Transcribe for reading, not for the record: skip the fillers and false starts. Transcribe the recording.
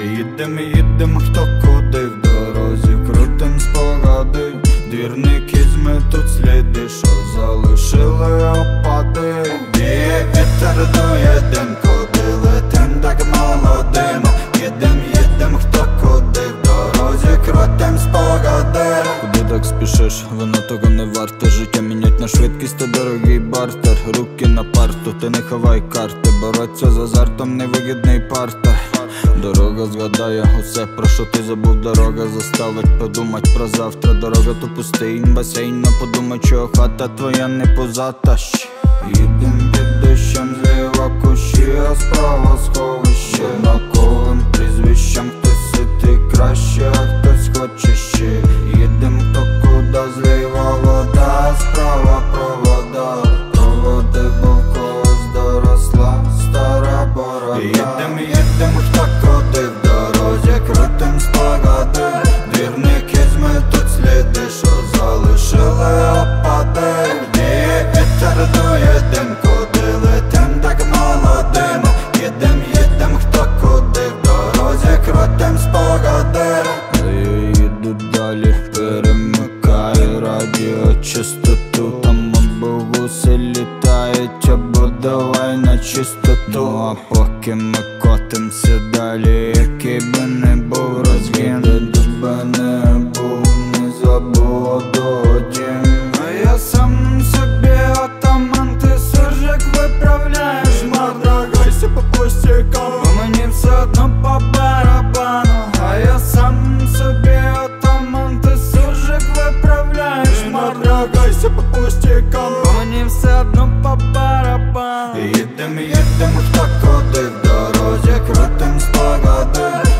Їдем, хто куди в дорозі, крутим спогади. Двірники зметуть сліди, що залишили опади. Віє вітер, дує дим, куди летим так молодим. Їдем, хто куди в дорозі, крутим спогади. Куди так спішиш, воно того не варте. Життя мінять на швидкість, то дорогий бартер. Руки на парту, ти не ховай карти. Бороться з азартом, невигідний партер. Дорога згадає усе, про що ти забув. Дорога заставить подумать про завтра. Дорога то пустинь, басейн, но подумай, чого хата твоя не позата. Їдем під дощем, зліва кущі, а справа сховище. Однаковим прізвищем хтось ситий краще, а хтось хоче ще. Їдем хто куди, зліва вода, а справа провода. Проводи, бо в когось доросла стара борода. Їдем, хто куди в дорозі, крутим спогади. Двірники зметуть сліди, що залишили опади. Віє вітер, дує дим, куди летим так молодим. Їдем, хто куди в дорозі, крутим спогади. Їду далі, перемикаю радіочастоту. Там обогуси літають, або давай на чистоту. А поки ми котимся далі, який би не був розгін, де би не був, не забуду дім. А я сам собі атаман, ти суржик виправляєш, мордагайся по пустякам, бо мені все одно по барабану. А я сам собі атаман, ти суржик виправляєш, мордагайся по пустякам, бо мені все одно по барабану. Їдем, хто куди в дорозі, крутим спогади.